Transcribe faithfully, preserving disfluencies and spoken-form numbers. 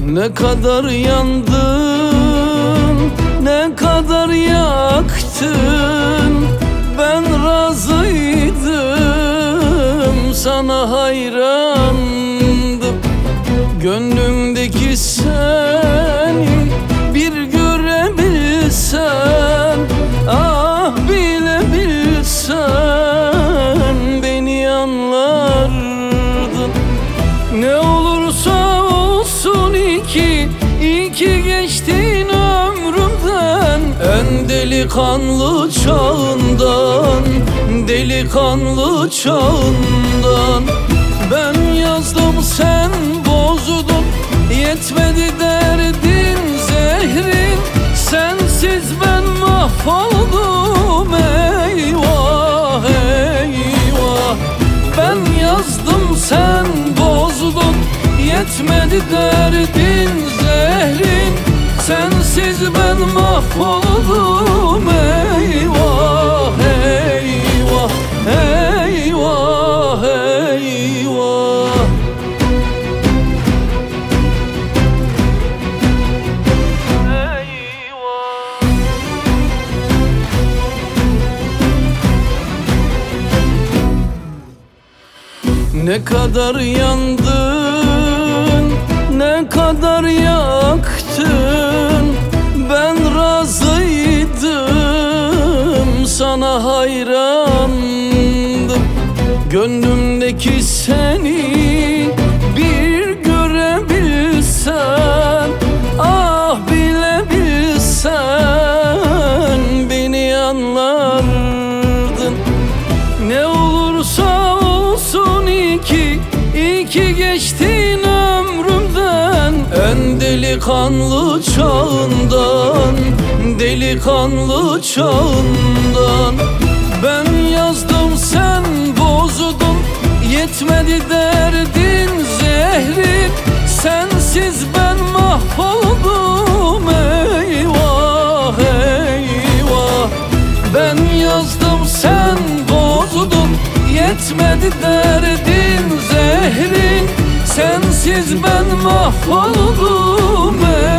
Ne kadar yandın, ne kadar yaktın. Ben razıydım, sana hayrandım. Gönlümdeki seni bir görebilsen, ah bilebilsen beni anlardın. Ne olursa olsun iki, iki geçtin ömrümden. En delikanlı çağından, delikanlı çağından. Ben yazdım sen bozdun, yetmedi derdin zehrin. Sensiz ben mahvoldum, eyvah eyvah. Ben yazdım sen bozdun, yetmedi derdin zehrin. Sensiz ben mahvoldum, eyvah eyvah eyvah eyvah. Ne kadar yandın, ne kadar yaktın. Ben razıydım, sana hayrandım. Gönlümdeki seni bir görebilsen, ah bilebilsen beni anlardın. Ne olursa olsun iki, iki geçtin ömrümden. En delikanlı çağından, delikanlı çağından. Ben yazdım sen bozdun, yetmedi derdin zehrin. Sensiz ben mahvoldum, eyvah eyvah. Ben yazdım sen bozdun, yetmedi derdin zehrin. Sensiz ben mahvoldum,